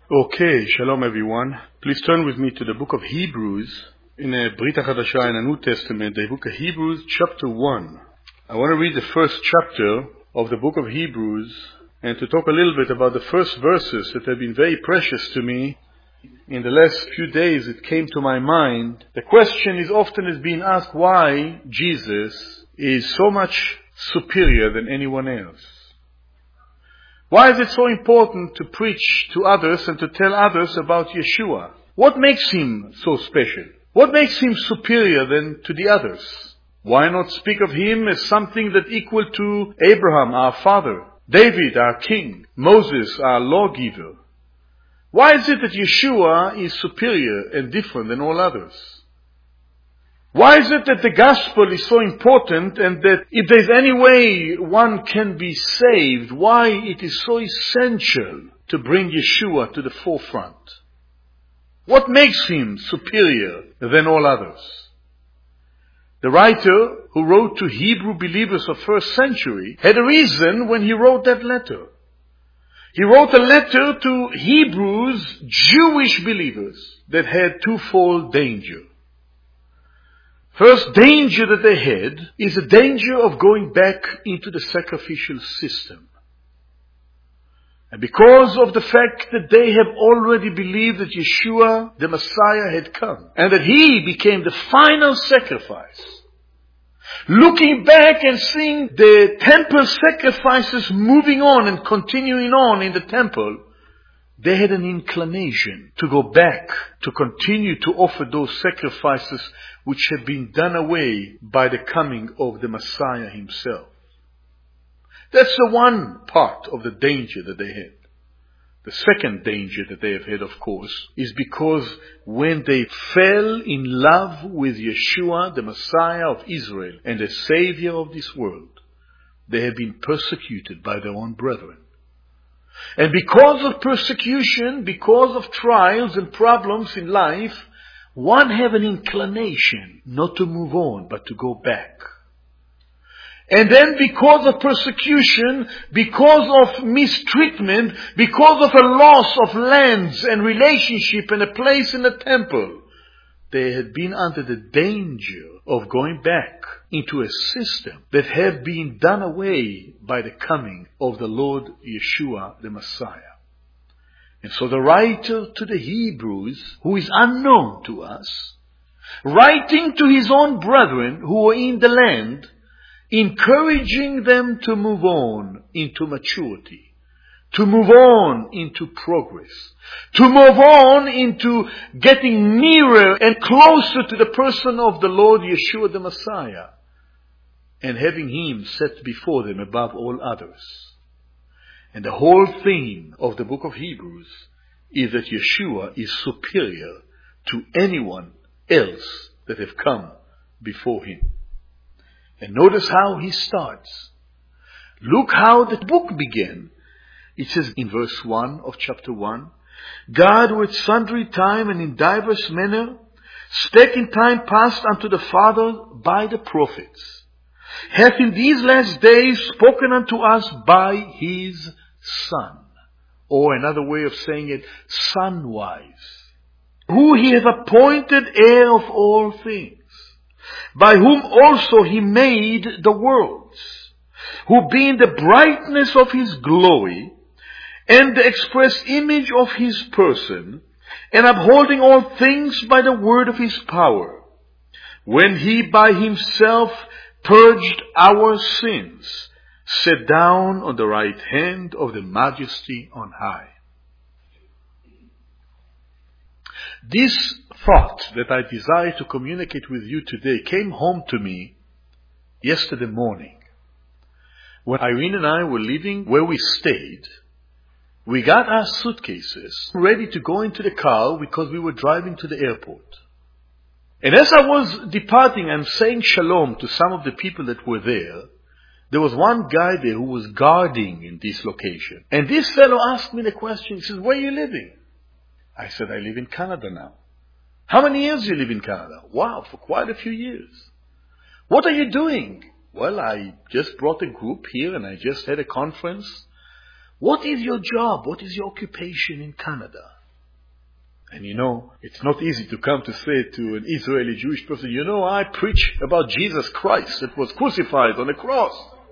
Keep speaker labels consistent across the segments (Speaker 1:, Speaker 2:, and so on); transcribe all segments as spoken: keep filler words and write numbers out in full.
Speaker 1: Okay, shalom everyone. Please turn with me to the book of Hebrews in the Brit HaChadashah in the New Testament, the book of Hebrews chapter one. I want to read the first chapter of the book of Hebrews and to talk a little bit about the first verses that have been very precious to me. In the last few days it came to my mind. The question is often is being asked why Jesus is so much superior than anyone else. Why is it so important to preach to others and to tell others about Yeshua? What makes him so special? What makes him superior than to the others? Why not speak of him as something that equal to Abraham, our father, David, our king, Moses, our lawgiver? Why is it that Yeshua is superior and different than all others? Why is it that the gospel is so important and that if there's any way one can be saved, why it is so essential to bring Yeshua to the forefront? What makes him superior than all others? The writer who wrote to Hebrew believers of first century had a reason when he wrote that letter. He wrote a letter to Hebrews, Jewish believers that had twofold danger. First danger that they had is the danger of going back into the sacrificial system. And because of the fact that they have already believed that Yeshua, the Messiah, had come, and that he became the final sacrifice, looking back and seeing the temple sacrifices moving on and continuing on in the temple, they had an inclination to go back, to continue to offer those sacrifices which had been done away by the coming of the Messiah himself. That's the one part of the danger that they had. The second danger that they have had, of course, is because when they fell in love with Yeshua, the Messiah of Israel and the Savior of this world, they have been persecuted by their own brethren. And because of persecution, because of trials and problems in life, one have an inclination not to move on, but to go back. And then because of persecution, because of mistreatment, because of a loss of lands and relationship and a place in the temple, they had been under the danger of going back into a system that had been done away by the coming of the Lord Yeshua, the Messiah. And so the writer to the Hebrews, who is unknown to us, writing to his own brethren who were in the land, encouraging them to move on into maturity, to move on into progress, to move on into getting nearer and closer to the person of the Lord Yeshua the Messiah, and having him set before them above all others. And the whole theme of the book of Hebrews is that Yeshua is superior to anyone else that have come before him. And notice how he starts. Look how the book began. It says in verse one of chapter one, God who at sundry time and in diverse manner spake in time past unto the Father by the prophets, hath in these last days spoken unto us by his Son. Or another way of saying it, Son-wise, who he hath appointed heir of all things, by whom also he made the worlds, who being the brightness of his glory, and the express image of his person, and upholding all things by the word of his power, when he by himself purged our sins, sat down on the right hand of the Majesty on high. This thought that I desire to communicate with you today came home to me yesterday morning. When Irene and I were leaving where we stayed, we got our suitcases ready to go into the car because we were driving to the airport. And as I was departing and saying shalom to some of the people that were there, there was one guy there who was guarding in this location. And this fellow asked me the question, he says, where are you living? I said, I live in Canada now. How many years do you live in Canada? Wow, for quite a few years. What are you doing? Well, I just brought a group here and I just had a conference what is your job? What is your occupation in Canada? And you know, it's not easy to come to say to an Israeli Jewish person, you know, I preach about Jesus Christ that was crucified on a cross.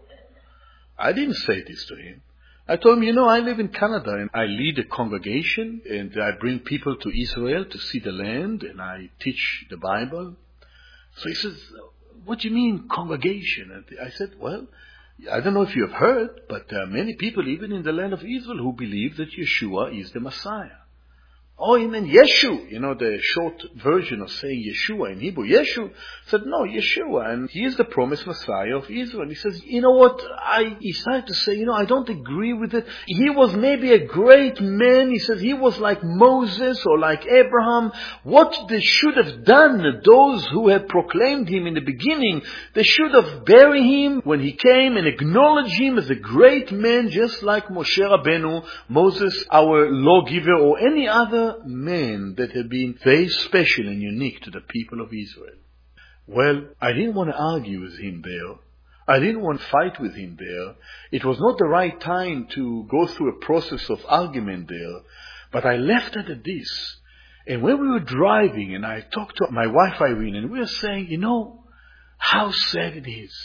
Speaker 1: I didn't say this to him. I told him, you know, I live in Canada and I lead a congregation and I bring people to Israel to see the land and I teach the Bible. So he says, what do you mean congregation? And I said, well, I don't know if you have heard, but there are many people even in the land of Israel who believe that Yeshua is the Messiah. Oh, you mean Yeshu, you know, the short version of saying Yeshua in Hebrew. Yeshu said, no, Yeshua, and he is the promised Messiah of Israel. And he says, you know what, I decided to say, you know, I don't agree with it. He was maybe a great man. He says he was like Moses or like Abraham. What they should have done, those who had proclaimed him in the beginning, they should have buried him when he came and acknowledged him as a great man, just like Moshe Rabbeinu, Moses, our lawgiver, or any other man that had been very special and unique to the people of Israel. Well, I didn't want to argue with him there. I didn't want to fight with him there. It was not the right time to go through a process of argument there. But I left it at this. And when we were driving and I talked to my wife Irene and we were saying, you know, how sad it is.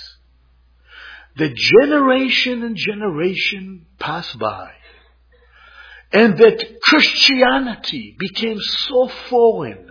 Speaker 1: The generation and generation passed by. And that Christianity became so foreign,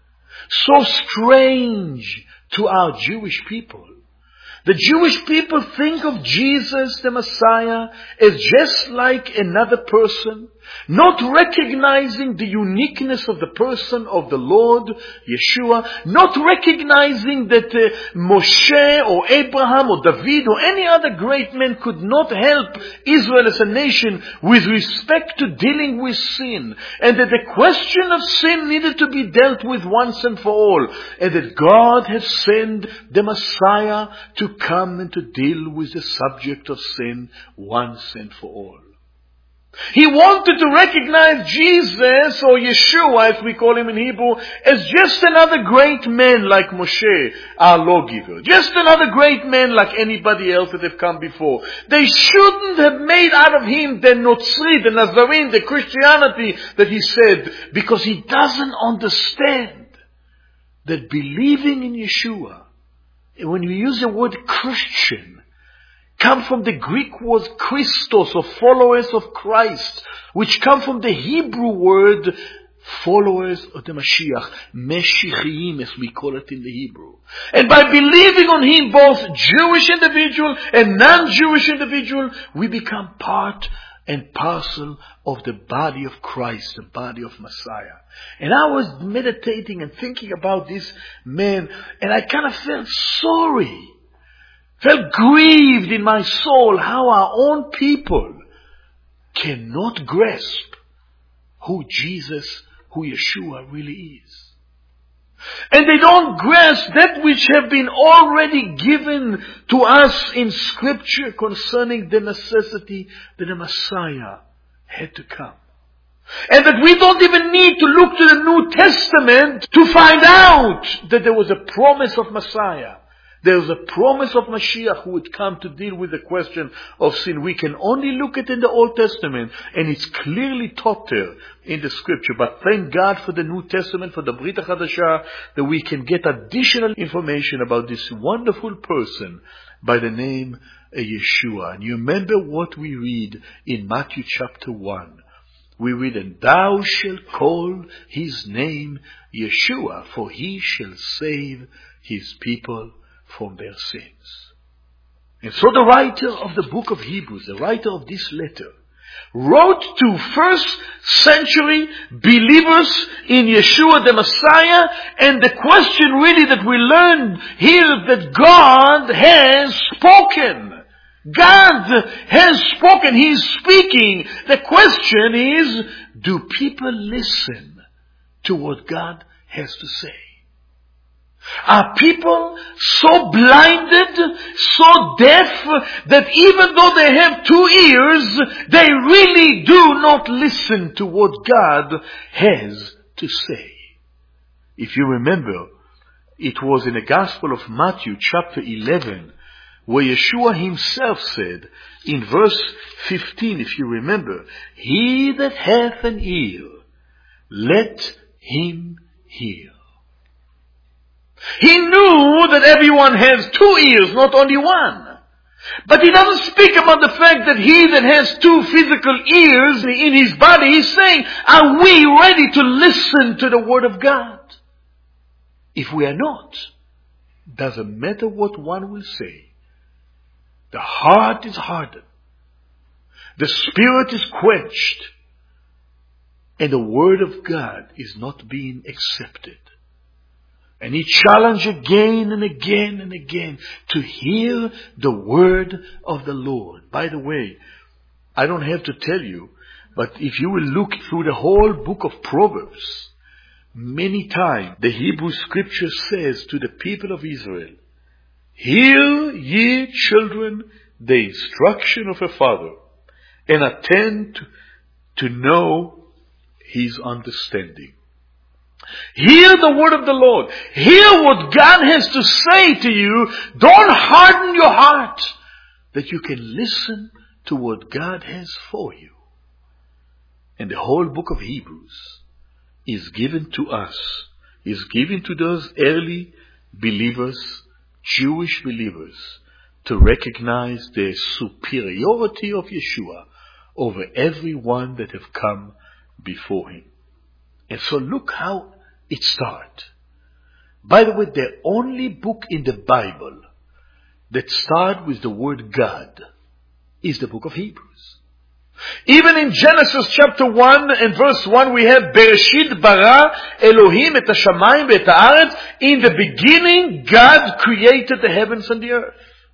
Speaker 1: so strange to our Jewish people. The Jewish people think of Jesus, the Messiah, as just like another person, not recognizing the uniqueness of the person of the Lord, Yeshua, not recognizing that uh, Moshe or Abraham or David or any other great man could not help Israel as a nation with respect to dealing with sin, and that the question of sin needed to be dealt with once and for all, and that God had sent the Messiah to come and to deal with the subject of sin once and for all. He wanted to recognize Jesus, or Yeshua as we call him in Hebrew, as just another great man like Moshe, our lawgiver. Just another great man like anybody else that have come before. They shouldn't have made out of him the Notzri, the Nazarene, the Christianity that he said, because he doesn't understand that believing in Yeshua, when you use the word Christian, come from the Greek word Christos, or followers of Christ, which come from the Hebrew word followers of the Mashiach, Meshichim as we call it in the Hebrew. And by believing on him, both Jewish individual and non-Jewish individual, we become part and parcel of the body of Christ, the body of Messiah. And I was meditating and thinking about this man, and I kind of felt sorry. Felt grieved in my soul how our own people cannot grasp who Jesus, who Yeshua really is. And they don't grasp that which have been already given to us in Scripture concerning the necessity that the Messiah had to come. And that we don't even need to look to the New Testament to find out that there was a promise of Messiah. There was a promise of Mashiach who would come to deal with the question of sin. We can only look at it in the Old Testament, and it's clearly taught there in the Scripture. But thank God for the New Testament, for the Brit HaChadashah, that we can get additional information about this wonderful person by the name of Yeshua. And you remember what we read in Matthew chapter one. We read, and thou shalt call his name Yeshua, for he shall save his people from their sins. And so the writer of the book of Hebrews, the writer of this letter, wrote to first century believers in Yeshua the Messiah, and the question really that we learned here that God has spoken. God has spoken. He is speaking. The question is, do people listen to what God has to say? Are people so blinded, so deaf, that even though they have two ears, they really do not listen to what God has to say? If you remember, it was in the Gospel of Matthew chapter eleven, where Yeshua himself said, in verse fifteen, if you remember, "He that hath an ear, let him hear." He knew that everyone has two ears, not only one. But he doesn't speak about the fact that he that has two physical ears in his body, he's saying, are we ready to listen to the Word of God? If we are not, doesn't matter what one will say. The heart is hardened. The spirit is quenched. And the Word of God is not being accepted. And he challenged again and again and again to hear the word of the Lord. By the way, I don't have to tell you, but if you will look through the whole book of Proverbs, many times the Hebrew scripture says to the people of Israel, "Hear ye children the instruction of a father, and attend to, to know his understanding." Hear the word of the Lord. Hear what God has to say to you. Don't harden your heart, that you can listen to what God has for you. And the whole book of Hebrews is given to us, is given to those early believers, Jewish believers, to recognize the superiority of Yeshua over everyone that have come before him. And so look how it starts. By the way, the only book in the Bible that starts with the word God is the book of Hebrews. Even in Genesis chapter one and verse one we have Bereshit bara Elohim et hashamayim ve'et haaretz. In the beginning God created the heavens and the earth.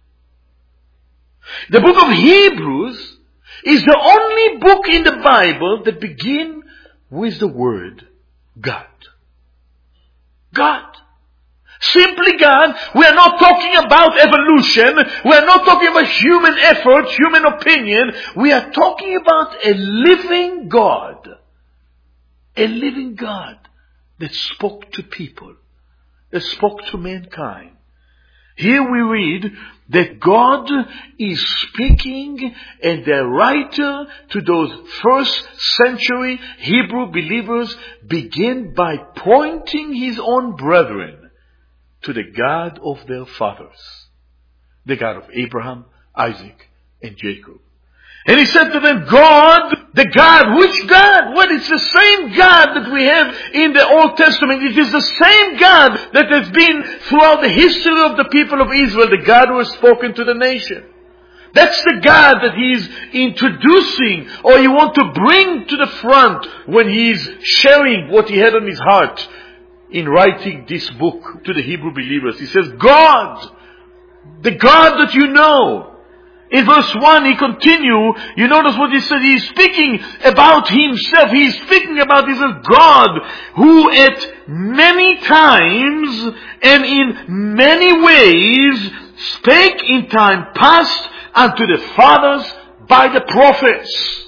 Speaker 1: The book of Hebrews is the only book in the Bible that begins with the word God. God. Simply God. We are not talking about evolution. We are not talking about human effort, human opinion. We are talking about a living God. A living God that spoke to people. That spoke to mankind. Here we read that God is speaking, and the writer to those first century Hebrew believers begin by pointing his own brethren to the God of their fathers. The God of Abraham, Isaac, and Jacob. And he said to them, God, the God, which God? Well, it's the same God that we have in the Old Testament. It is the same God that has been throughout the history of the people of Israel, the God who has spoken to the nation. That's the God that he's introducing, or he wants to bring to the front when he's sharing what he had on his heart in writing this book to the Hebrew believers. He says, God, the God that you know. In verse one, he continues, you notice what he said, he's speaking about himself, he's speaking about this God, who at many times and in many ways spake in time past unto the fathers by the prophets.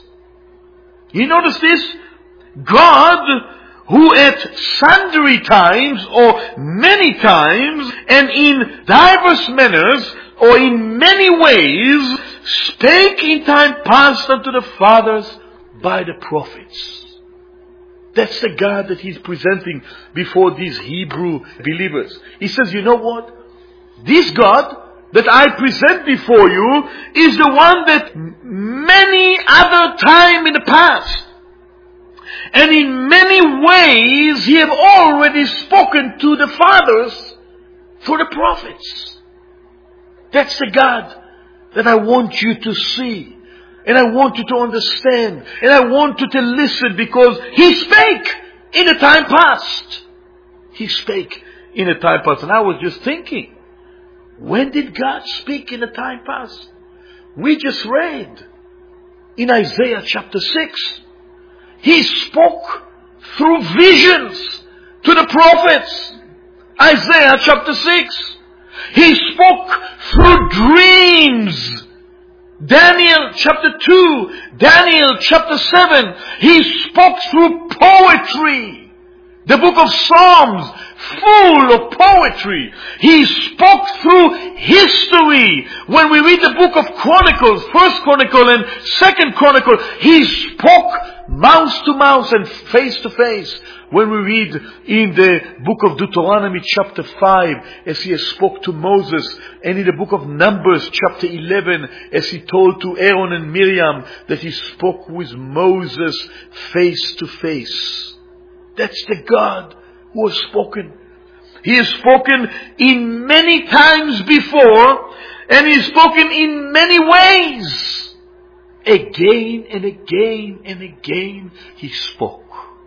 Speaker 1: You notice this? God, who at sundry times or many times and in diverse manners or in many ways spake in time past unto the fathers by the prophets. That's the God that he's presenting before these Hebrew believers. He says, you know what? This God that I present before you is the one that many other time in the past and in many ways he have already spoken to the fathers for the prophets. That's the God that I want you to see. And I want you to understand. And I want you to listen, because He spake in the time past. He spake in the time past. And I was just thinking, when did God speak in the time past? We just read in Isaiah chapter six. He spoke through visions to the prophets. Isaiah chapter six. He spoke through dreams. Daniel chapter two, Daniel chapter seven. He spoke through poetry. The book of Psalms, full of poetry. He spoke through history. When we read the book of Chronicles, First Chronicle and Second Chronicle, He spoke mouth to mouth and face to face. When we read in the book of Deuteronomy chapter five, as He has spoke to Moses, and in the book of Numbers chapter eleven, as He told to Aaron and Miriam that He spoke with Moses face to face. That's the God who has spoken. He has spoken in many times before, and He has spoken in many ways. Again and again and again He spoke.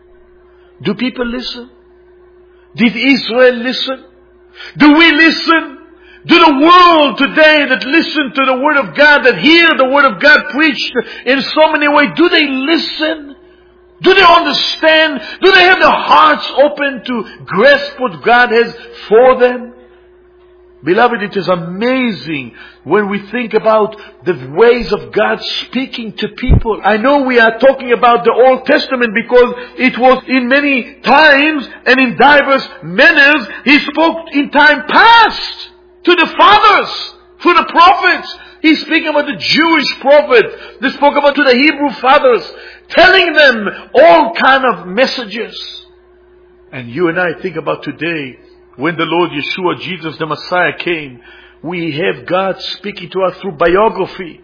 Speaker 1: Do people listen? Did Israel listen? Do we listen? Do the world today that listen to the Word of God, that hear the Word of God preached in so many ways, do they listen? Do they understand? Do they have their hearts open to grasp what God has for them? Beloved, it is amazing when we think about the ways of God speaking to people. I know we are talking about the Old Testament because it was in many times and in diverse manners He spoke in time past to the fathers, to the prophets. He's speaking about the Jewish prophet. They spoke about to the Hebrew fathers, telling them all kind of messages. And you and I think about today, when the Lord Yeshua, Jesus the Messiah came, we have God speaking to us through biography.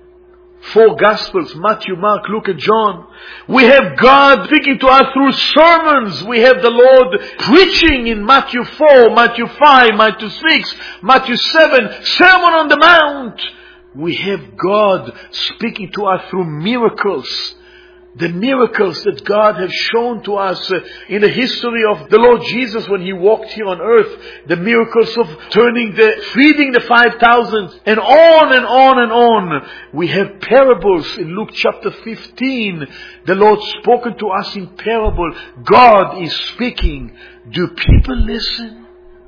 Speaker 1: Four Gospels, Matthew, Mark, Luke and John. We have God speaking to us through sermons. We have the Lord preaching in Matthew four, Matthew five, Matthew six, Matthew seven, Sermon on the Mount. We have God speaking to us through miracles. The miracles that God has shown to us uh, in the history of the Lord Jesus when He walked here on earth. The miracles of turning the, feeding the five thousand, and on and on and on. We have parables in Luke chapter fifteen. The Lord spoken to us in parable. God is speaking. Do people listen?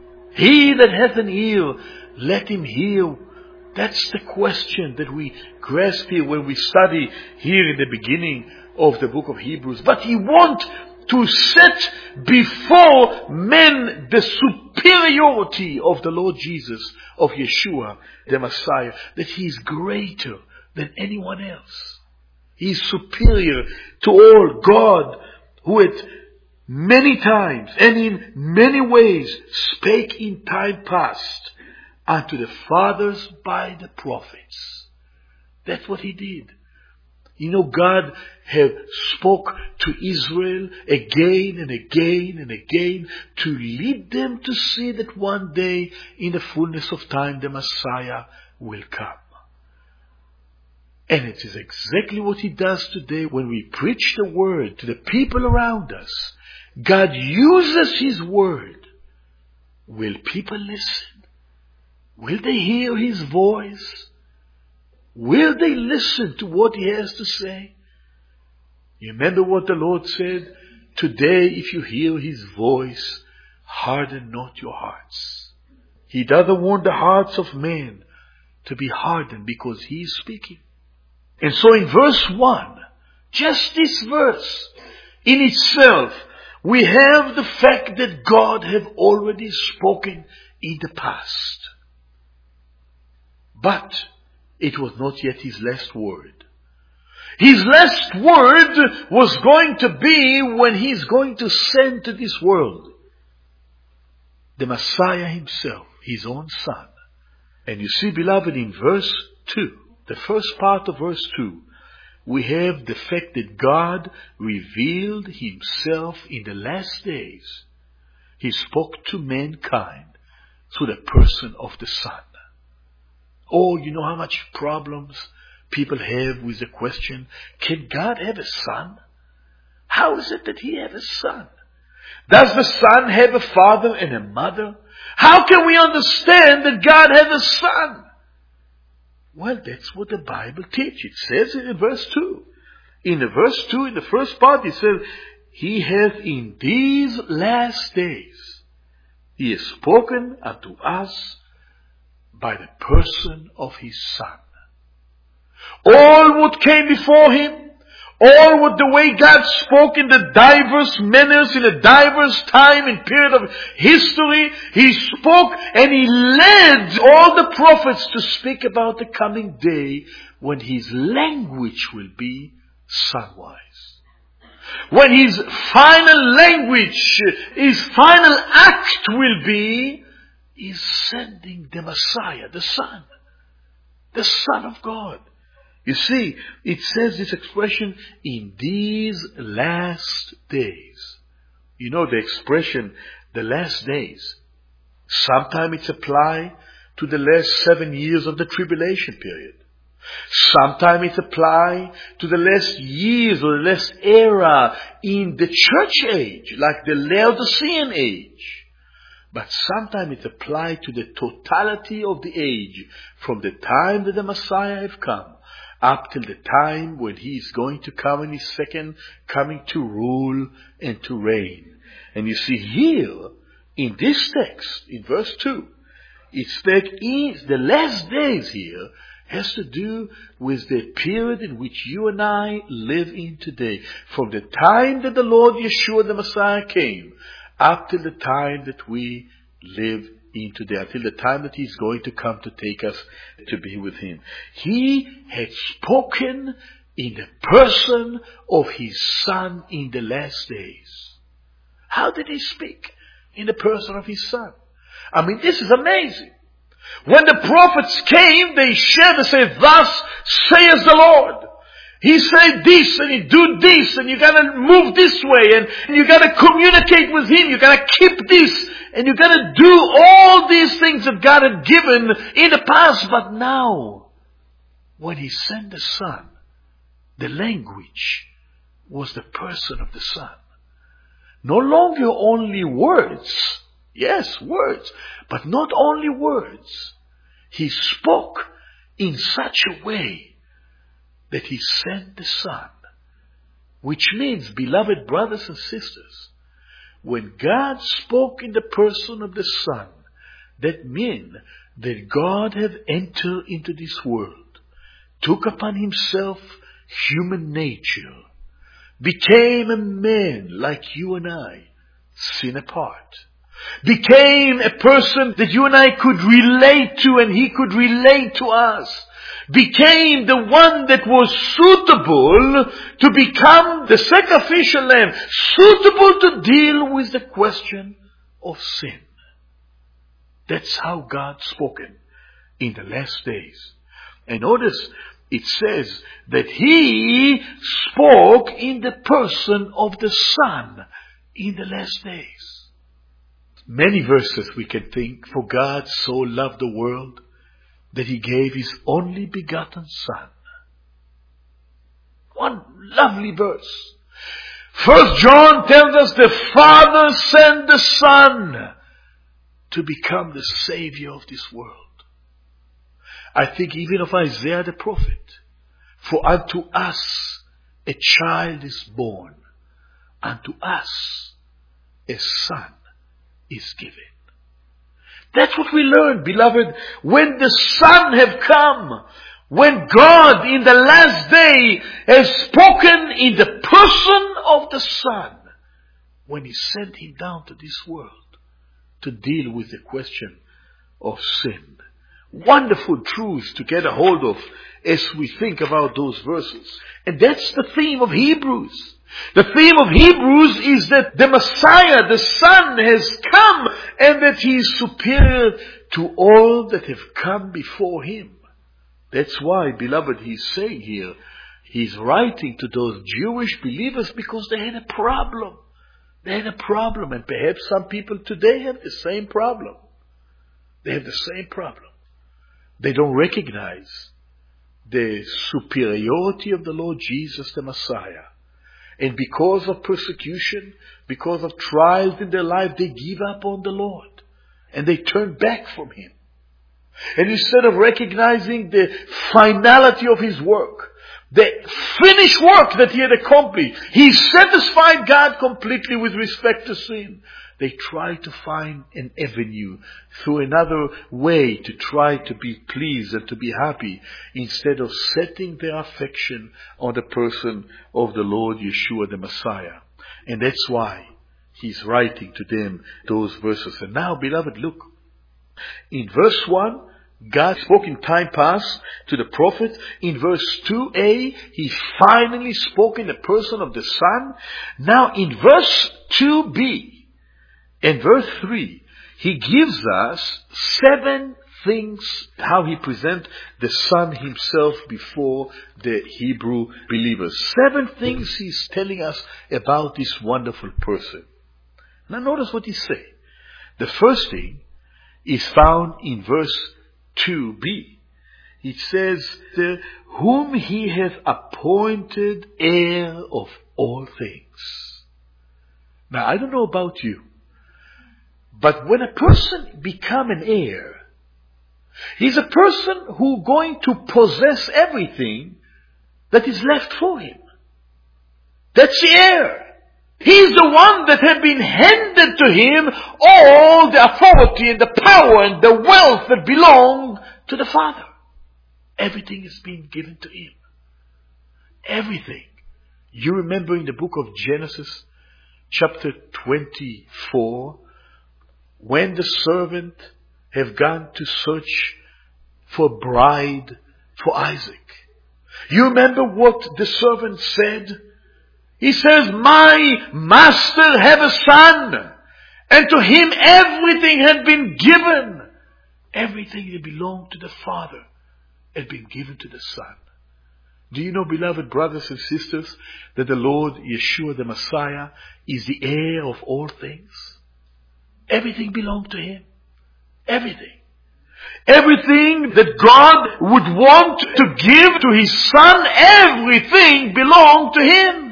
Speaker 1: He that hath an ear, let him hear. That's the question that we grasp here when we study here in the beginning of the book of Hebrews. But He wants to set before men the superiority of the Lord Jesus, of Yeshua, the Messiah, that He is greater than anyone else. He is superior to all. God, who at many times and in many ways spake in time past unto the fathers by the prophets. That's what He did. You know, God have spoke to Israel again and again and again to lead them to see that one day in the fullness of time the Messiah will come. And it is exactly what He does today when we preach the Word to the people around us. God uses His Word. Will people listen? Will they hear His voice? Will they listen to what He has to say? You remember what the Lord said? Today, if you hear His voice, harden not your hearts. He doesn't want the hearts of men to be hardened because He is speaking. And so in verse one, just this verse in itself, we have the fact that God have already spoken in the past. But it was not yet His last word. His last word was going to be when He's going to send to this world the Messiah Himself, His own Son. And you see, beloved, in verse two, the first part of verse two, we have the fact that God revealed Himself in the last days. He spoke to mankind through the person of the Son. Oh, you know how much problems people have with the question, can God have a son? How is it that He has a son? Does the Son have a father and a mother? How can we understand that God has a son? Well, that's what the Bible teaches. It says it in verse two. In the verse two, in the first part, it says, He hath in these last days, He has spoken unto us by the person of His Son. All what came before Him, all with the way God spoke in the diverse manners, in a diverse time and period of history. He spoke and He led all the prophets to speak about the coming day when His language will be sunwise. When His final language, His final act will be, is sending the Messiah, the Son, the Son of God. You see, it says this expression, in these last days. You know the expression, the last days. Sometimes it's applied to the last seven years of the tribulation period. Sometimes it's applied to the last years or the last era in the church age, like the Laodicean age. But sometimes it's applied to the totality of the age, from the time that the Messiah have come, up till the time when He is going to come in His second coming to rule and to reign. And you see here, in this text, in verse two, it's that in the last days here has to do with the period in which you and I live in today. From the time that the Lord Yeshua the Messiah came, up till the time that we live in today, until the time that He's going to come to take us to be with Him. He had spoken in the person of His Son in the last days. How did He speak? In the person of His Son. I mean, this is amazing. When the prophets came, they shared and said, thus says the Lord. He said this, and He do this, and you gotta move this way, and, and you gotta communicate with Him, you gotta keep this, and you gotta do all these things that God had given in the past. But now, when He sent the Son, the language was the person of the Son. No longer only words, yes, words, but not only words. He spoke in such a way that He sent the Son. Which means, beloved brothers and sisters, when God spoke in the person of the Son, that meant that God had entered into this world, took upon Himself human nature, became a man like you and I, sin apart, became a person that you and I could relate to and He could relate to us, became the one that was suitable to become the sacrificial lamb, suitable to deal with the question of sin. That's how God spoken in the last days. And notice, it says that He spoke in the person of the Son in the last days. Many verses we can think, for God so loved the world that He gave His only begotten Son. One lovely verse. First John tells us the Father sent the Son to become the Savior of this world. I think even of Isaiah the prophet, for unto us a child is born, unto us a son is given. That's what we learn, beloved, when the Son have come, when God in the last day has spoken in the person of the Son, when He sent Him down to this world to deal with the question of sin. Wonderful truths to get a hold of as we think about those verses. And that's the theme of Hebrews. The theme of Hebrews is that the Messiah, the Son, has come and that He is superior to all that have come before Him. That's why, beloved, He's saying here, He's writing to those Jewish believers because they had a problem. They had a problem, and perhaps some people today have the same problem. They have the same problem. They don't recognize the superiority of the Lord Jesus, the Messiah. And because of persecution, because of trials in their life, they give up on the Lord. And they turn back from Him. And instead of recognizing the finality of His work, the finished work that he had accomplished. He satisfied God completely with respect to sin. They try to find an avenue through another way to try to be pleased and to be happy, instead of setting their affection on the person of the Lord Yeshua the Messiah. And that's why he's writing to them those verses. And now, beloved, look. In verse one, God spoke in time past to the prophet. In verse two a, he finally spoke in the person of the Son. Now in verse two b and verse three, he gives us seven things how he presents the Son himself before the Hebrew believers. Seven things he's telling us about this wonderful person. Now notice what he says. The first thing is found in verse two b. It says, the, whom he hath appointed heir of all things. Now I don't know about you, but when a person become an heir, he's a person who going to possess everything that is left for him. That's the heir. He's the one that had been handed to him all the authority and the power and the wealth that belonged to the Father. Everything has been given to him. Everything. You remember in the book of Genesis, chapter twenty-four, when the servant have gone to search for a bride for Isaac. You remember what the servant said? He says, my master have a son, and to him everything had been given. Everything that belonged to the Father had been given to the Son. Do you know, beloved brothers and sisters, that the Lord Yeshua the Messiah is the heir of all things? Everything belonged to him. Everything. Everything that God would want to give to his Son, everything belonged to him.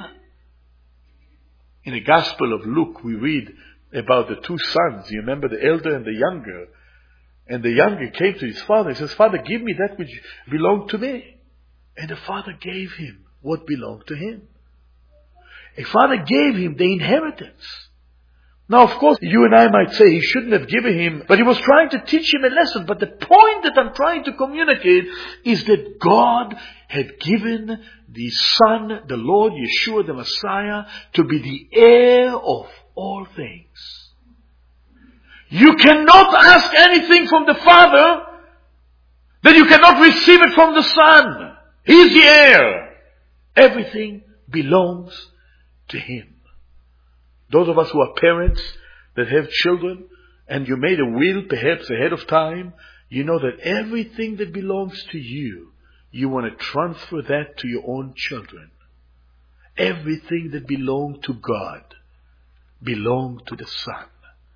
Speaker 1: In the Gospel of Luke, we read about the two sons. You remember the elder and the younger. And the younger came to his father and says, Father, give me that which belonged to me. And the father gave him what belonged to him. A father gave him the inheritance. Now, of course, you and I might say he shouldn't have given him, but he was trying to teach him a lesson. But the point that I'm trying to communicate is that God had given the Son, the Lord Yeshua the Messiah, to be the heir of all things. You cannot ask anything from the Father that you cannot receive it from the Son. He's the heir. Everything belongs to him. Those of us who are parents that have children, and you made a will perhaps ahead of time, you know that everything that belongs to you, you want to transfer that to your own children. Everything that belonged to God belonged to the Son.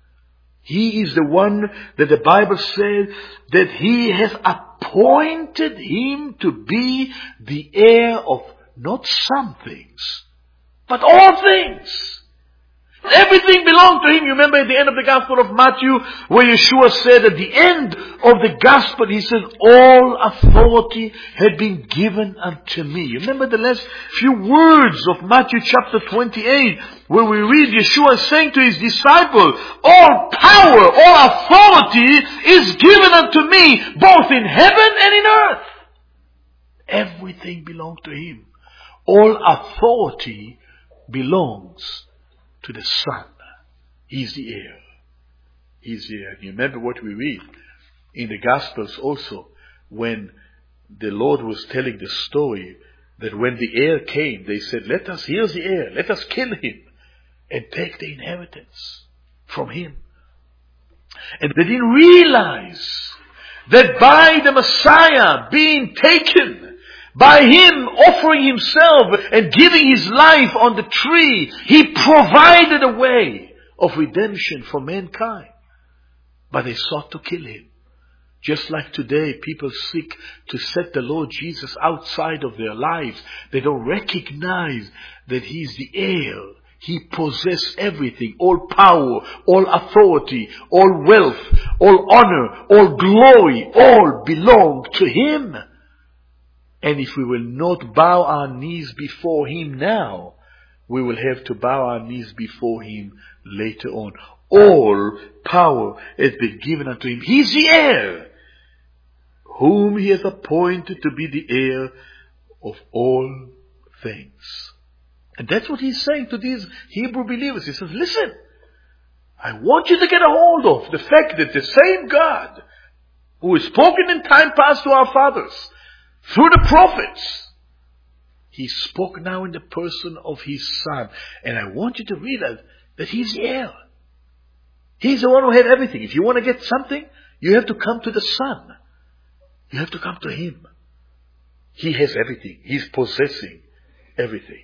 Speaker 1: He is the one that the Bible says that he has appointed him to be the heir of not some things, but all things. Everything belonged to him. You remember at the end of the Gospel of Matthew, where Yeshua said at the end of the Gospel, he said, all authority had been given unto me. You remember the last few words of Matthew chapter twenty-eight, where we read Yeshua saying to his disciple, all power, all authority is given unto me, both in heaven and in earth. Everything belonged to him. All authority belongs to the Son. He's the heir. He's the heir. You remember what we read in the Gospels also, when the Lord was telling the story that when the heir came, they said, let us, here's the heir, let us kill him and take the inheritance from him. And they didn't realize that by the Messiah being taken, by him offering himself and giving his life on the tree, he provided a way of redemption for mankind. But they sought to kill him. Just like today, people seek to set the Lord Jesus outside of their lives. They don't recognize that he's the heir. He possesses everything, all power, all authority, all wealth, all honor, all glory, all belong to him. And if we will not bow our knees before Him now, we will have to bow our knees before Him later on. All power has been given unto Him. He is the heir, whom He has appointed to be the heir of all things. And that's what He's saying to these Hebrew believers. He says, listen, I want you to get a hold of the fact that the same God who has spoken in time past to our fathers through the prophets, He spoke now in the person of His Son. And I want you to realize that He's the heir. He's the one who had everything. If you want to get something, you have to come to the Son. You have to come to Him. He has everything. He's possessing everything.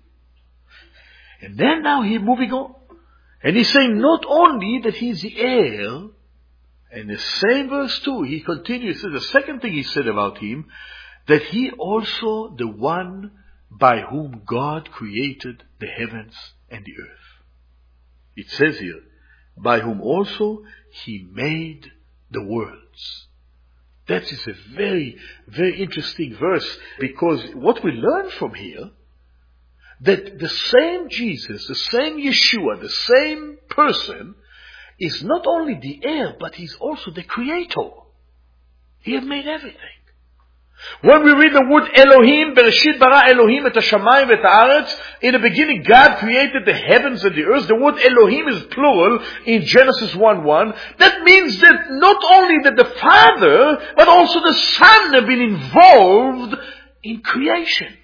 Speaker 1: And then now He's moving on. And He's saying not only that He's the heir, in the same verse two, He continues, the second thing He said about Him, that He also the one by whom God created the heavens and the earth. It says here, by whom also He made the worlds. That is a very, very interesting verse, because what we learn from here, that the same Jesus, the same Yeshua, the same person, is not only the heir, but He's also the creator. He has made everything. When we read the word Elohim, Bereshit bara Elohim et hashamayim et haaretz, in the beginning God created the heavens and the earth. The word Elohim is plural in Genesis one one. That means that not only that the Father, but also the Son have been involved in creation.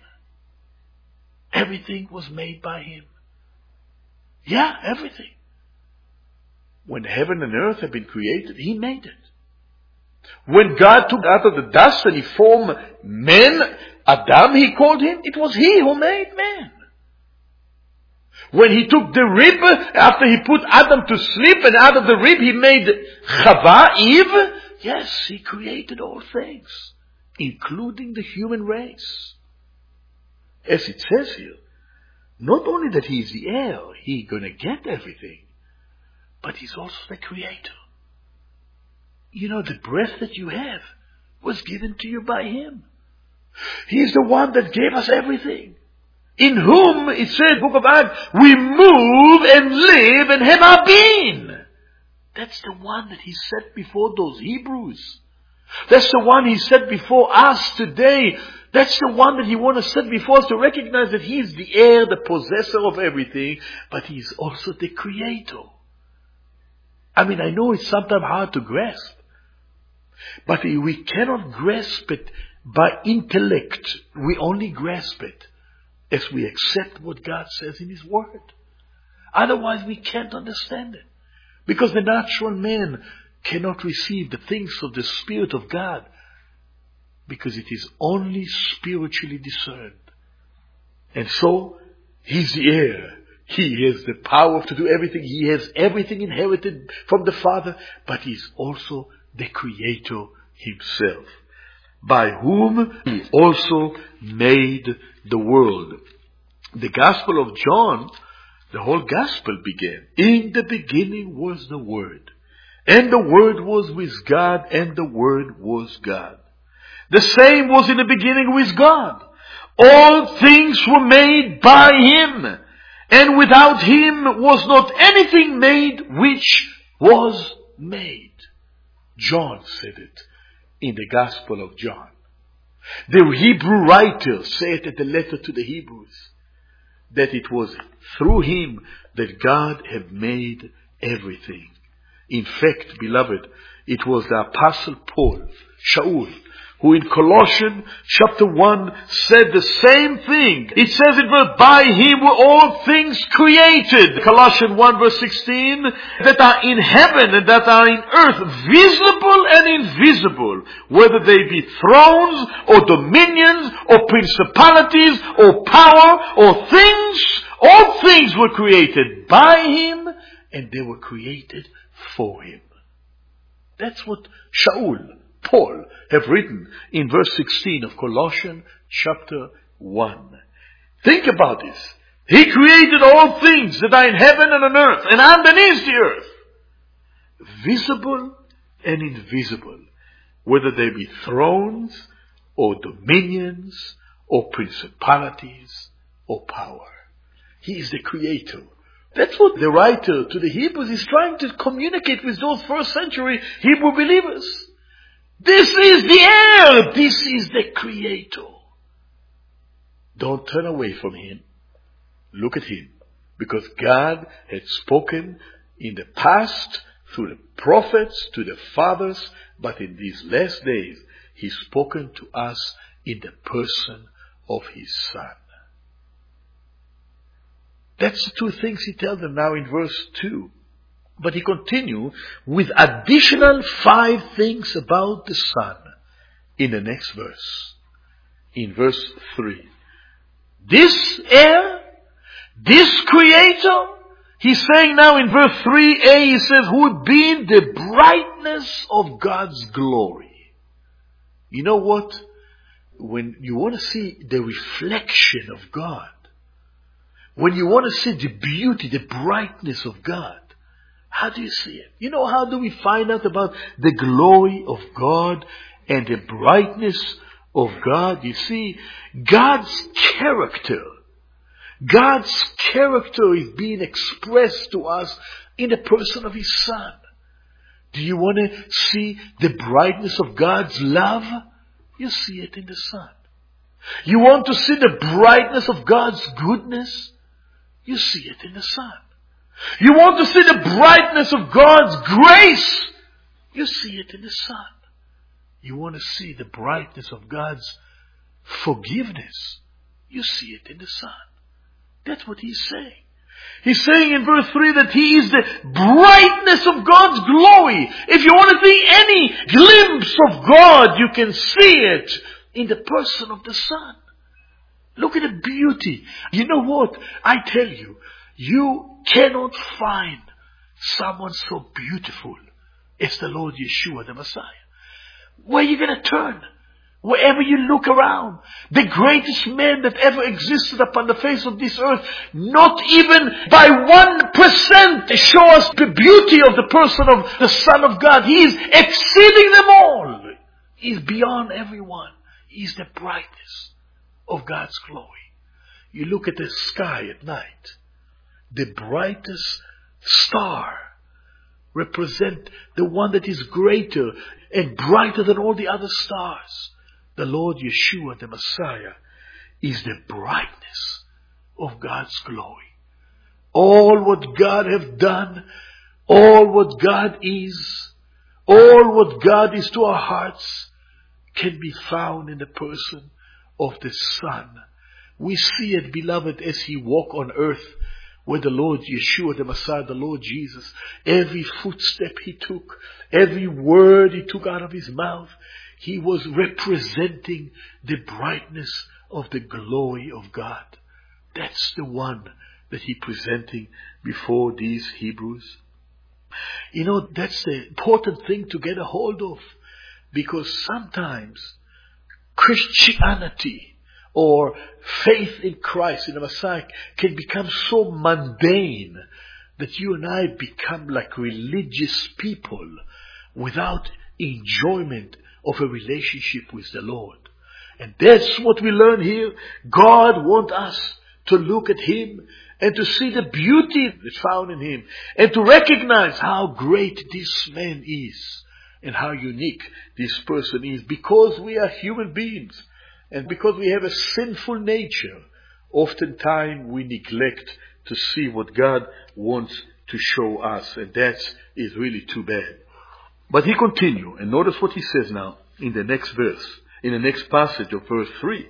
Speaker 1: Everything was made by Him. Yeah, everything. When heaven and earth have been created, He made it. When God took out of the dust and He formed man, Adam He called him, it was He who made man. When He took the rib, after He put Adam to sleep, and out of the rib He made Chava, Eve, yes, He created all things, including the human race. As it says here, not only that He is the heir, He's going to get everything, but He's also the creator. You know, the breath that you have was given to you by Him. He's the one that gave us everything. In whom, it says, Book of Acts, we move and live and have our being. That's the one that He set before those Hebrews. That's the one He set before us today. That's the one that He wants to set before us, to recognize that He's the heir, the possessor of everything, but He's also the creator. I mean, I know it's sometimes hard to grasp, but we cannot grasp it by intellect. We only grasp it as we accept what God says in His Word. Otherwise, we can't understand it. Because the natural man cannot receive the things of the Spirit of God, because it is only spiritually discerned. And so, He's the heir. He has the power to do everything. He has everything inherited from the Father, but He's also the Creator Himself, by whom He also made the world. The Gospel of John, the whole Gospel began, in the beginning was the Word, and the Word was with God, and the Word was God. The same was in the beginning with God. All things were made by Him, and without Him was not anything made which was made. John said it in the Gospel of John. The Hebrew writer said in the letter to the Hebrews that it was through Him that God had made everything. In fact, beloved, it was the Apostle Paul, Shaul, who in Colossians chapter one said the same thing. It says in verse, by Him were all things created. Colossians one verse sixteen, that are in heaven and that are in earth, visible and invisible, whether they be thrones or dominions or principalities or power or things, all things were created by Him, and they were created for Him. That's what Shaul, Paul, have written in verse sixteen of Colossians chapter one. Think about this. He created all things that are in heaven and on earth and underneath the earth, visible and invisible, whether they be thrones or dominions, or principalities, or power. He is the creator. That's what the writer to the Hebrews is trying to communicate with those first century Hebrew believers. This is the heir. This is the creator. Don't turn away from him. Look at him. Because God had spoken in the past through the prophets to the fathers, but in these last days, He's spoken to us in the person of His Son. That's the two things He tells them now in verse two. But He continues with additional five things about the Son in the next verse. In verse three. This heir, this creator, He's saying now in verse three a, He says, who being the brightness of God's glory. You know what? When you want to see the reflection of God, when you want to see the beauty, the brightness of God, how do you see it? You know, how do we find out about the glory of God and the brightness of God? You see, God's character, God's character is being expressed to us in the person of His Son. Do you want to see the brightness of God's love? You see it in the Son. You want to see the brightness of God's goodness? You see it in the Son. You want to see the brightness of God's grace? You see it in the Son. You want to see the brightness of God's forgiveness? You see it in the Son. That's what He's saying. He's saying in verse three that He is the brightness of God's glory. If you want to see any glimpse of God, you can see it in the person of the Son. Look at the beauty. You know what? I tell you, you cannot find someone so beautiful as the Lord Yeshua, the Messiah. Where are you going to turn? Wherever you look around, the greatest man that ever existed upon the face of this earth, not even by one percent show us the beauty of the person of the Son of God. He is exceeding them all. He is beyond everyone. He is the brightness of God's glory. You look at the sky at night, the brightest star represent the one that is greater and brighter than all the other stars. The Lord Yeshua, the Messiah, is the brightness of God's glory. All what God have done, all what God is, all what God is to our hearts can be found in the person of the Son. We see it, beloved, as He walked on earth with the Lord Yeshua, the Messiah, the Lord Jesus. Every footstep He took, every word He took out of His mouth, He was representing the brightness of the glory of God. That's the one that He presenting before these Hebrews. You know, that's the important thing to get a hold of. Because sometimes Christianity or faith in Christ, in the Messiah, can become so mundane that you and I become like religious people without enjoyment of a relationship with the Lord. And that's what we learn here. God wants us to look at Him and to see the beauty that's found in Him and to recognize how great this man is and how unique this person is, because we are human beings and because we have a sinful nature. Oftentimes we neglect to see what God wants to show us, and that is really too bad. But he continues, and notice what he says now in the next verse, in the next passage of verse three.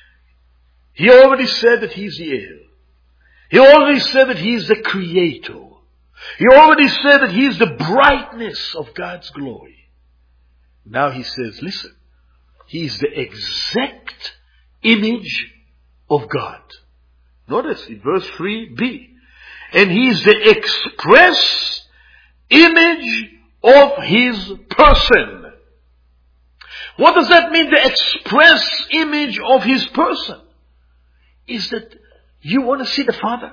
Speaker 1: He already said that he's the heir. He already said that he's the creator. He already said that he's the brightness of God's glory. Now he says, listen, he's the exact image of God. Notice in verse three b. And he's the express image of His person. What does that mean, the express image of His person? Is that you want to see the Father?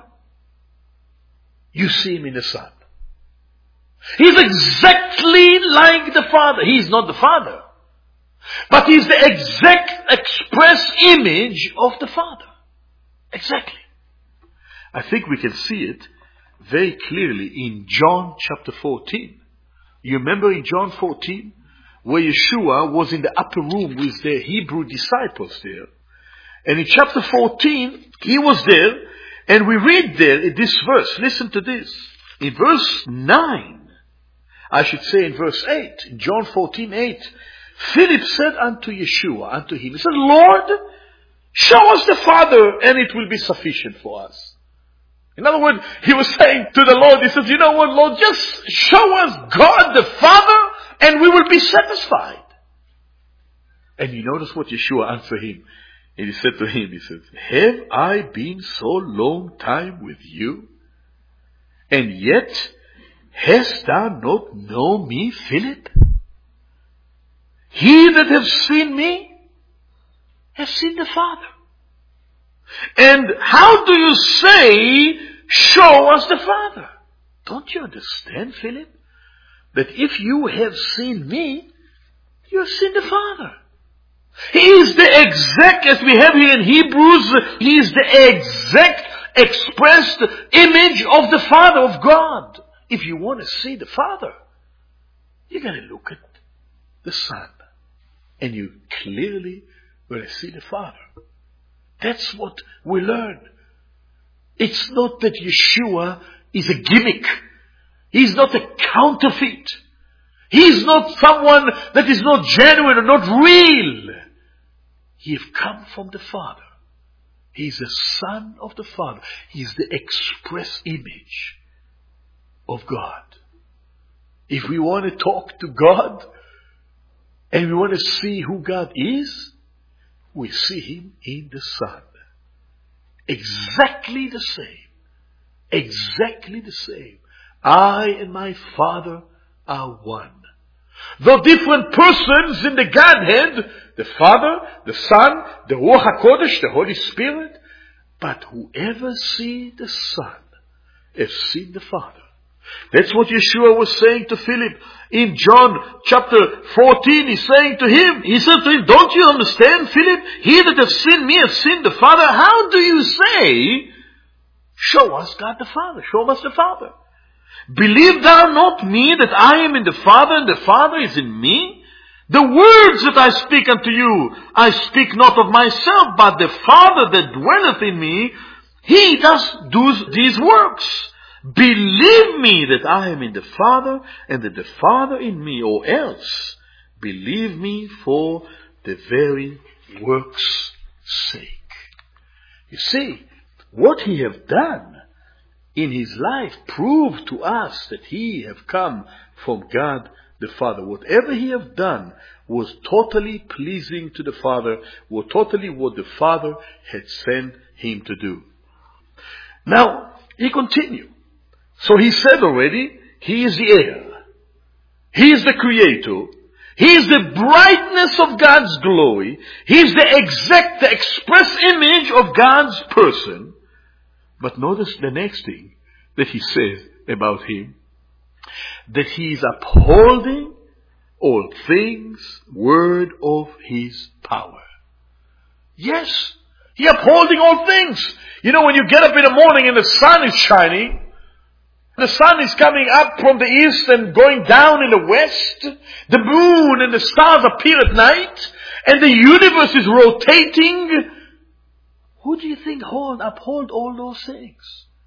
Speaker 1: You see Him in the Son. He's exactly like the Father. He's not the Father. But He is the exact express image of the Father. Exactly. I think we can see it very clearly in John chapter fourteen. You remember in John fourteen, where Yeshua was in the upper room with the Hebrew disciples there. And in chapter fourteen, He was there, and we read there in this verse, listen to this. In verse nine, I should say in verse eight, in John fourteen eight, Philip said unto Yeshua, unto Him, he said, Lord, show us the Father, and it will be sufficient for us. In other words, he was saying to the Lord, he says, you know what, Lord, just show us God the Father, and we will be satisfied. And you notice what Yeshua answered him. And he said to him, he says, have I been so long time with you? And yet hast thou not known me, Philip? He that hath seen me, hath seen the Father. And how do you say, show us the Father? Don't you understand, Philip? That if you have seen me, you have seen the Father. He is the exact, as we have here in Hebrews, He is the exact expressed image of the Father, of God. If you want to see the Father, you're going to look at the Son. And you clearly going to see the Father. That's what we learn. It's not that Yeshua is a gimmick. He's not a counterfeit. He's not someone that is not genuine or not real. He have come from the Father. He's the Son of the Father. He's the express image of God. If we want to talk to God and we want to see who God is, we see Him in the Son. Exactly the same. Exactly the same. I and my Father are one. Though different persons in the Godhead, the Father, the Son, the Ruach HaKodesh, the Holy Spirit, but whoever sees the Son has seen the Father. That's what Yeshua was saying to Philip in John chapter fourteen. He's saying to him, he said to him, don't you understand, Philip? He that has seen me has seen the Father. How do you say, show us God the Father, show us the Father? Believe thou not me that I am in the Father and the Father is in me? The words that I speak unto you, I speak not of myself, but the Father that dwelleth in me, He does do these works. Believe me that I am in the Father and that the Father in me, or else believe me for the very works' sake. You see, what He have done in His life proved to us that He have come from God the Father. Whatever He have done was totally pleasing to the Father, was totally what the Father had sent Him to do. Now, He continued. So He said already, He is the heir. He is the creator. He is the brightness of God's glory. He is the exact, the express image of God's person. But notice the next thing that He says about Him. That He is upholding all things, word of His power. Yes, He upholding all things. You know, when you get up in the morning and the sun is shining, the sun is coming up from the east and going down in the west. The moon and the stars appear at night. And the universe is rotating. Who do you think hold, uphold all those things?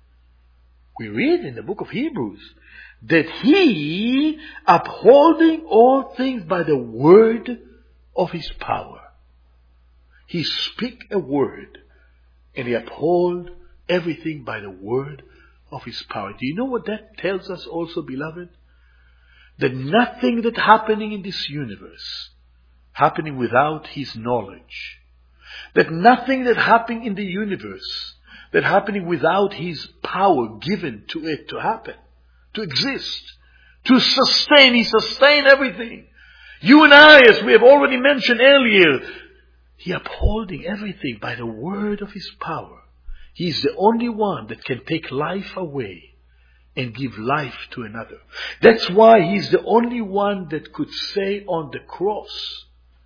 Speaker 1: We read in the book of Hebrews that He upholding all things by the word of His power. He speak a word and He uphold everything by the word of His power. Do you know what that tells us also, beloved? That nothing that happening in this universe happening without His knowledge. That nothing that happening in the universe that happening without His power given to it to happen, to exist, to sustain. He sustained everything. You and I, as we have already mentioned earlier, He upholding everything by the word of His power. He is the only one that can take life away and give life to another. That's why He's the only one that could say on the cross,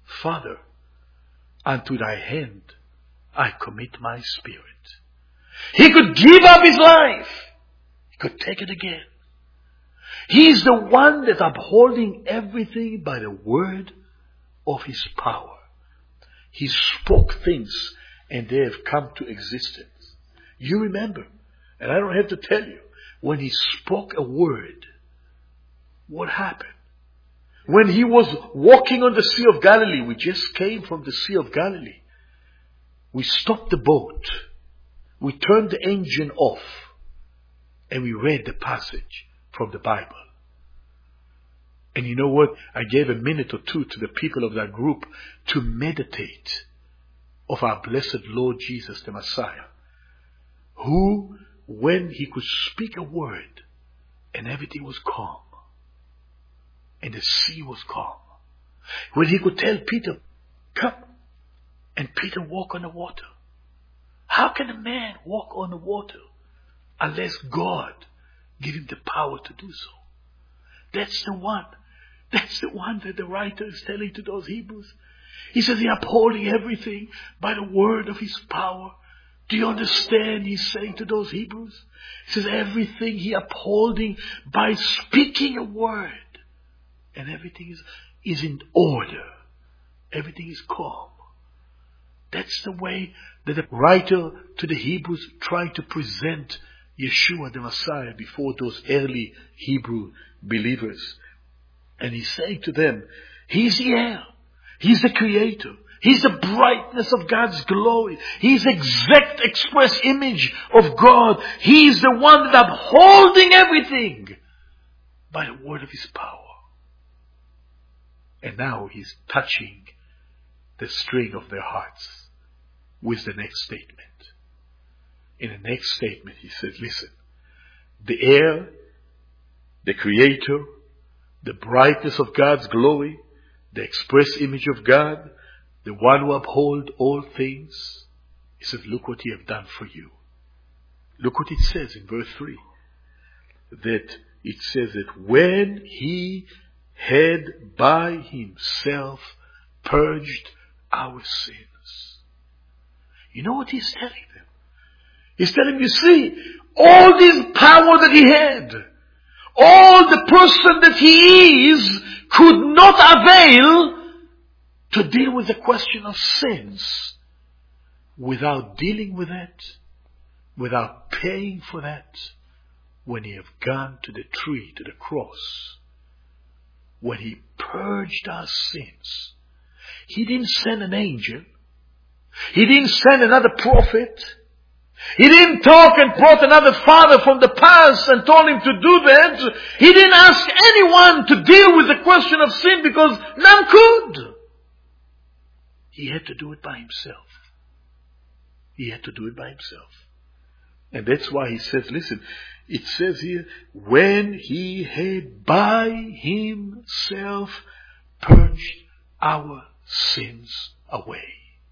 Speaker 1: Father, unto thy hand I commit my spirit. He could give up his life. He could take it again. He's the one that's upholding everything by the word of his power. He spoke things and they have come to existence. You remember, and I don't have to tell you, when he spoke a word, what happened? When he was walking on the Sea of Galilee, we just came from the Sea of Galilee. We stopped the boat. We turned the engine off. And we read the passage from the Bible. And you know what? I gave a minute or two to the people of that group to meditate of our blessed Lord Jesus the Messiah, who, when he could speak a word and everything was calm, and the sea was calm, when he could tell Peter, come, and Peter walk on the water. How can a man walk on the water unless God give him the power to do so? That's the one. That's the one that the writer is telling to those Hebrews. He says he upholding everything by the word of his power. Do you understand? He's saying to those Hebrews. He says everything he upholding by speaking a word. And everything is, is in order. Everything is calm. That's the way that the writer to the Hebrews tried to present Yeshua the Messiah before those early Hebrew believers. And he's saying to them, he's the air. He's the creator. He's the brightness of God's glory. He's the exact express image of God. He's the one that's upholding everything by the word of his power. And now he's touching the string of their hearts with the next statement. In the next statement he says, listen, the air, the creator, the brightness of God's glory, the express image of God, the one who upholds all things. He says, look what he have done for you. Look what it says in verse three. That it says that when he had by himself purged our sins. You know what he's telling them? He's telling them, you see, all this power that he had, all the person that he is, could not avail to deal with the question of sins without dealing with that, without paying for that, when he have gone to the tree, to the cross, when he purged our sins. He didn't send an angel. He didn't send another prophet. He didn't talk and brought another father from the past and told him to do that. He didn't ask anyone to deal with the question of sin because none could. He had to do it by himself. He had to do it by himself. And that's why he says, listen, it says here, when he had by himself purged our sins away.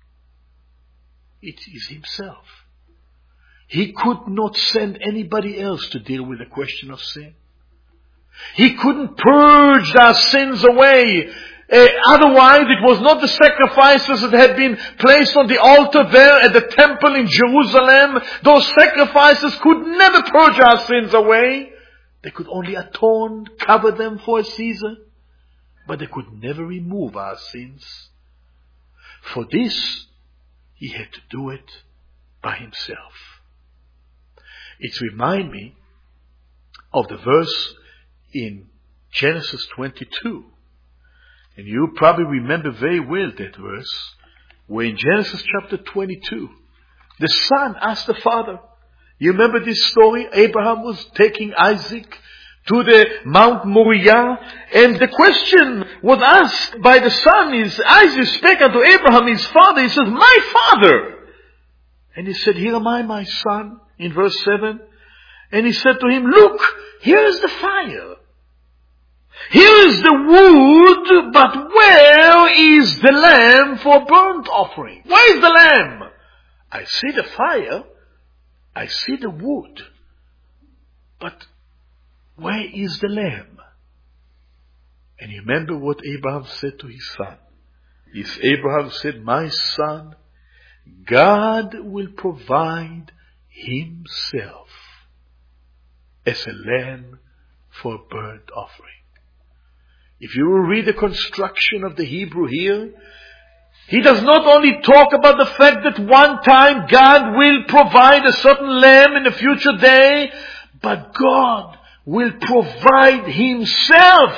Speaker 1: It is himself. He could not send anybody else to deal with the question of sin. He couldn't purge our sins away. Uh, otherwise, it was not the sacrifices that had been placed on the altar there at the temple in Jerusalem. Those sacrifices could never purge our sins away. They could only atone, cover them for a season. But they could never remove our sins. For this, he had to do it by himself. It reminds me of the verse in Genesis twenty-two. And you probably remember very well that verse, where in Genesis chapter twenty-two, the son asked the father. You remember this story? Abraham was taking Isaac to the Mount Moriah, and the question was asked by the son is, Isaac spake unto Abraham his father, he says, my father! And he said, here am I, my son, in verse seven. And he said to him, look, here is the fire. Here is the wood, but where is the lamb for burnt offering? Where is the lamb? I see the fire. I see the wood. But where is the lamb? And you remember what Abraham said to his son. If Abraham said, my son, God will provide himself as a lamb for a burnt offering. If you will read the construction of the Hebrew here, he does not only talk about the fact that one time God will provide a certain lamb in a future day, but God will provide himself.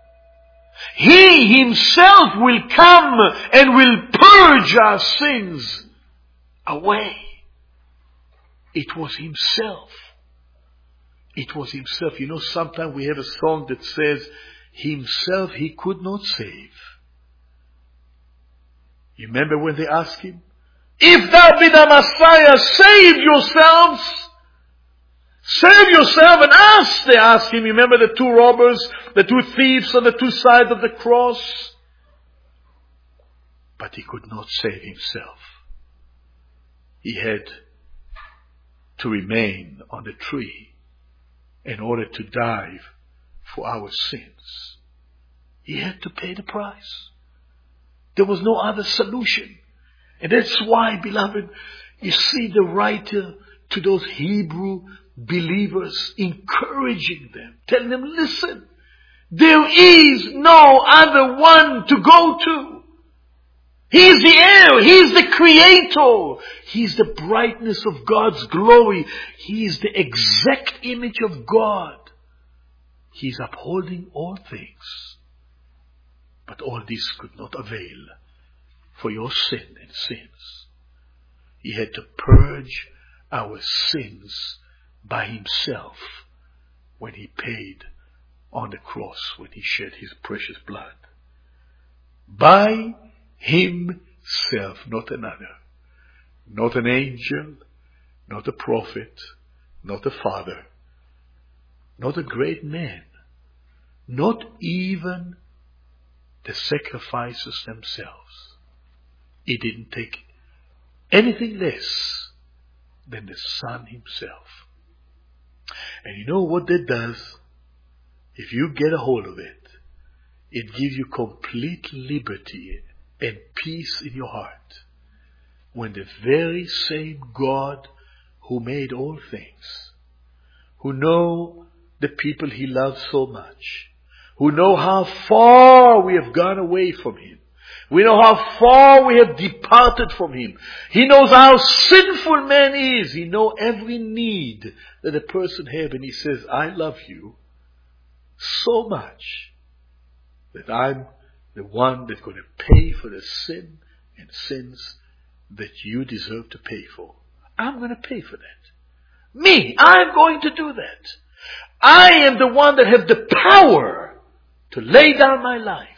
Speaker 1: He himself will come and will purge our sins away. It was himself. It was himself. You know, sometimes we have a song that says, himself he could not save. You remember when they asked him, if thou be the Messiah, save yourselves. Save yourself and us, they asked him. You remember the two robbers, the two thieves on the two sides of the cross? But he could not save himself. He had to remain on the tree in order to die for our sins. He had to pay the price. There was no other solution. And that's why, beloved, you see the writer to those Hebrew believers encouraging them, telling them, listen, there is no other one to go to. He's the heir. He's the creator. He's the brightness of God's glory. He is the exact image of God. He's upholding all things. But all this could not avail for your sin and sins. He had to purge our sins by himself when he paid on the cross, when he shed his precious blood. By himself, not another. Not an angel, not a prophet, not a father, not a great man, not even the sacrifices themselves. He didn't take anything less than the Son himself. And you know what that does? If you get a hold of it, it gives you complete liberty and peace in your heart. When the very same God who made all things, who know the people he loves so much, who know how far we have gone away from him, we know how far we have departed from him. He knows how sinful man is. He knows every need that a person has. And he says, I love you so much that I'm the one that's going to pay for the sin and sins that you deserve to pay for. I'm going to pay for that. Me, I'm going to do that. I am the one that have the power to lay down my life.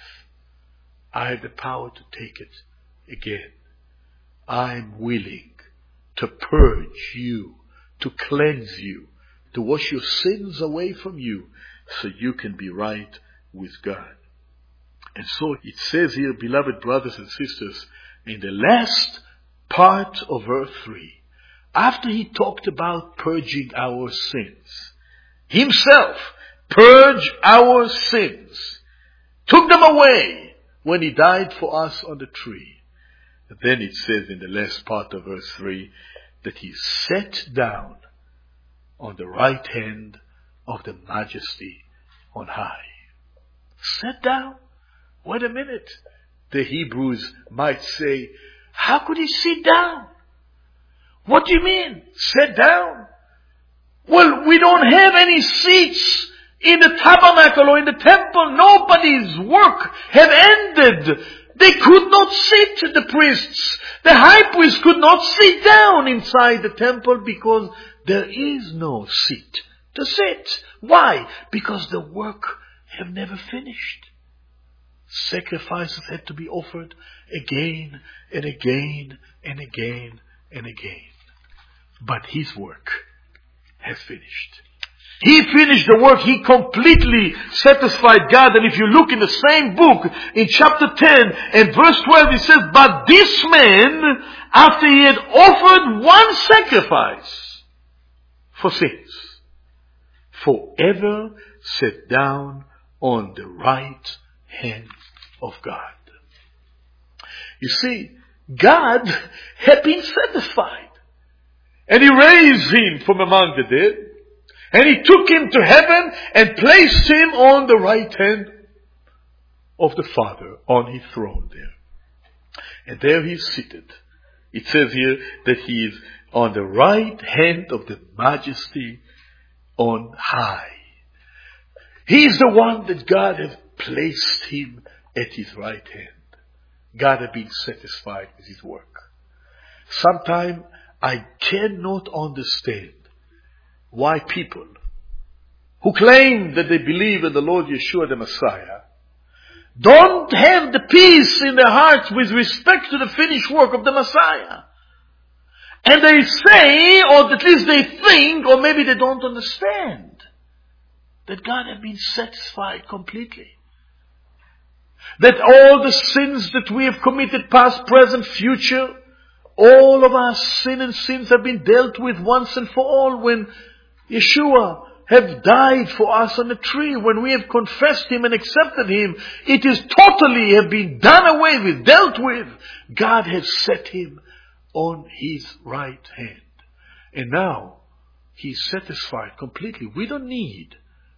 Speaker 1: I have the power to take it again. I'm willing to purge you, to cleanse you, to wash your sins away from you so you can be right with God. And so it says here, beloved brothers and sisters, in the last part of verse three, after he talked about purging our sins, himself purged our sins, took them away, when he died for us on the tree. And then it says in the last part of verse three that he sat down on the right hand of the majesty on high. Sat down? Wait a minute. The Hebrews might say, how could he sit down? What do you mean? Sit down? Well, we don't have any seats in the tabernacle or in the temple. Nobody's work have ended. They could not sit, the priests. The high priest could not sit down inside the temple because there is no seat to sit. Why? Because the work have never finished. Sacrifices had to be offered again and again and again and again. But his work has finished. He finished the work. He completely satisfied God. And if you look in the same book, in chapter ten and verse twelve, it says, but this man, after he had offered one sacrifice for sins, forever sat down on the right hand of God. You see, God had been satisfied. And He raised Him from among the dead. And He took Him to heaven and placed Him on the right hand of the Father, on His throne there. And there He is seated. It says here that He is on the right hand of the Majesty on high. He is the one that God has placed Him at His right hand. God has been satisfied with His work. Sometimes I cannot understand why people who claim that they believe in the Lord Yeshua the Messiah don't have the peace in their hearts with respect to the finished work of the Messiah. And they say, or at least they think, or maybe they don't understand, that God has been satisfied completely. That all the sins that we have committed, past, present, future, all of our sin and sins have been dealt with once and for all when Yeshua have died for us on the tree. When we have confessed Him and accepted Him, it is totally have been done away with, dealt with. God has set Him on His right hand. And now, He's satisfied completely. We don't need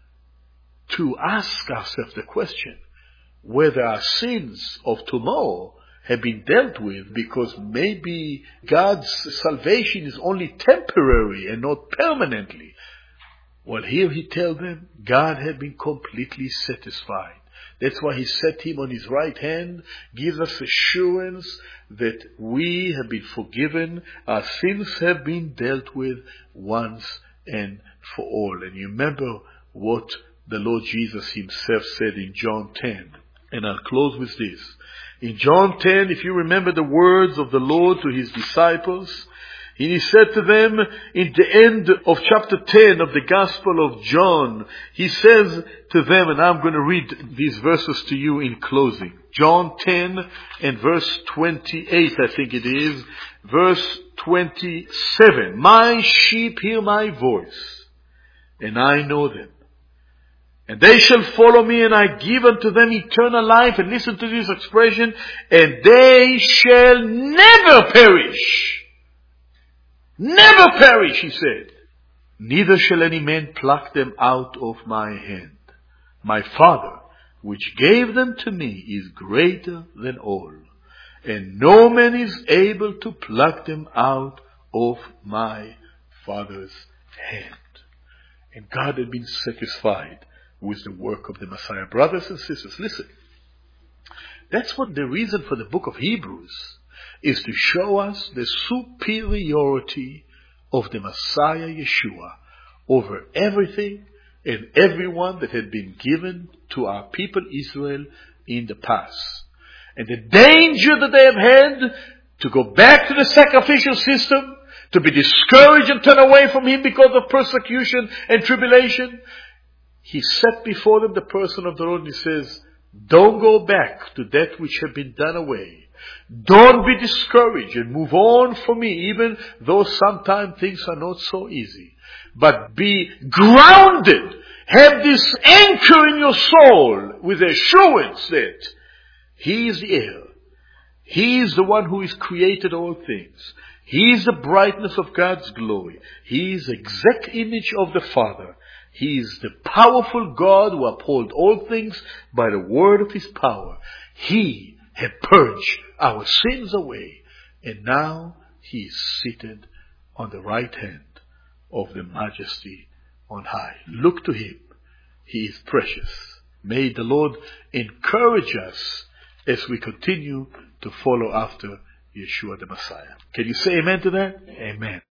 Speaker 1: to ask ourselves the question whether our sins of tomorrow have been dealt with, because maybe God's salvation is only temporary and not permanently. Well, here He tells them God had been completely satisfied. That's why He set Him on His right hand, gives us assurance that we have been forgiven, our sins have been dealt with once and for all. And you remember what the Lord Jesus Himself said in John ten. And I'll close with this. In John ten, if you remember the words of the Lord to His disciples, He said to them in the end of chapter ten of the Gospel of John, He says to them, and I'm going to read these verses to you in closing. John ten and verse twenty-eight, I think it is. Verse twenty-seven. My sheep hear my voice, and I know them. And they shall follow me, and I give unto them eternal life. And listen to this expression, and they shall never perish. Never perish, He said. Neither shall any man pluck them out of my hand. My Father, which gave them to me, is greater than all. And no man is able to pluck them out of my Father's hand. And God had been satisfied with the work of the Messiah. Brothers and sisters, listen. That's what the reason for the book of Hebrews is, to show us the superiority of the Messiah Yeshua over everything and everyone that had been given to our people Israel in the past. And the danger that they have had to go back to the sacrificial system, to be discouraged and turn away from Him because of persecution and tribulation. He set before them the person of the Lord, and He says, don't go back to that which had been done away. Don't be discouraged and move on for me, even though sometimes things are not so easy. But be grounded. Have this anchor in your soul with the assurance that He is the heir. He is the one who has created all things. He is the brightness of God's glory. He is the exact image of the Father. He is the powerful God who upholds all things by the word of His power. He had purged our sins away, and now He is seated on the right hand of the Majesty on high. Look to Him. He is precious. May the Lord encourage us as we continue to follow after Yeshua the Messiah. Can you say amen to that? Amen.